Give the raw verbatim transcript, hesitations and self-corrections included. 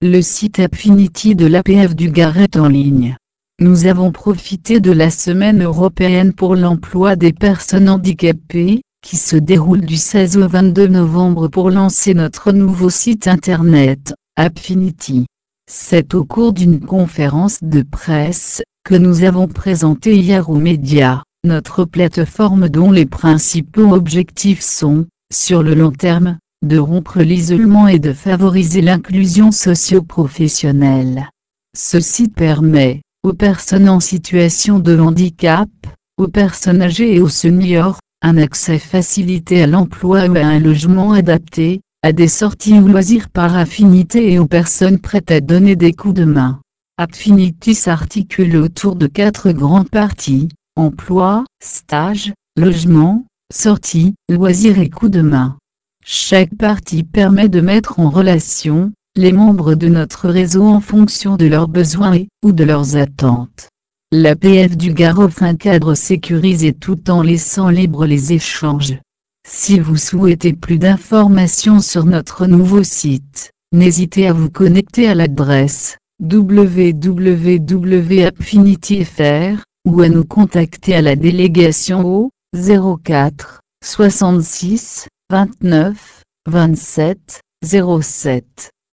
le site Appfinity de l'A P F du Gard est en ligne. Nous avons profité de la Semaine européenne pour l'emploi des personnes handicapées, qui se déroule du seize au vingt-deux novembre pour lancer notre nouveau site internet, Appfinity. C'est au cours d'une conférence de presse, que nous avons présenté hier aux médias, notre plateforme dont les principaux objectifs sont, sur le long terme, de rompre l'isolement et de favoriser l'inclusion socio-professionnelle. Ce site permet, aux personnes en situation de handicap, aux personnes âgées et aux seniors, un accès facilité à l'emploi ou à un logement adapté, à des sorties ou loisirs par affinité et aux personnes prêtes à donner des coups de main. Appfinity s'articule autour de quatre grandes parties: emploi, stage, logement, sortie, loisirs et coups de main. Chaque partie permet de mettre en relation les membres de notre réseau en fonction de leurs besoins et ou de leurs attentes. L'A P F du Gard offre un cadre sécurisé tout en laissant libre les échanges. Si vous souhaitez plus d'informations sur notre nouveau site, n'hésitez à vous connecter à l'adresse w w w point appfinity point f r ou à nous contacter à la délégation au zéro quatre soixante-six vingt-neuf vingt-sept zéro sept.